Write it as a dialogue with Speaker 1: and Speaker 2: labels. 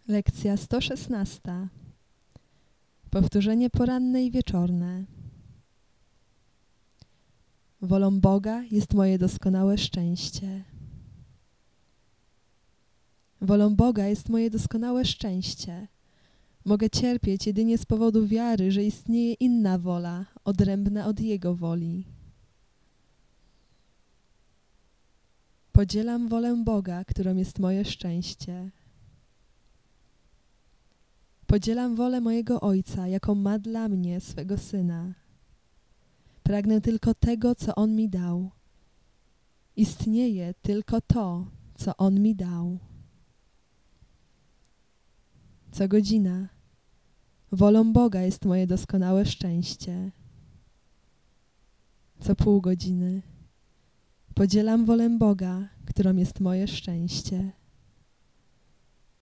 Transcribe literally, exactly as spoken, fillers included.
Speaker 1: Lekcja sto szesnasta. Powtórzenie poranne i wieczorne. Wolą Boga jest moje doskonałe szczęście. Wolą Boga jest moje doskonałe szczęście. Mogę cierpieć jedynie z powodu wiary, że istnieje inna wola, odrębna od Jego woli. Podzielam wolę Boga, którą jest moje szczęście. Podzielam wolę mojego Ojca, jaką ma dla mnie, swego Syna. Pragnę tylko tego, co On mi dał. Istnieje tylko to, co On mi dał. Co godzina wolą Boga jest moje doskonałe szczęście. Co pół godziny podzielam wolę Boga, którą jest moje szczęście.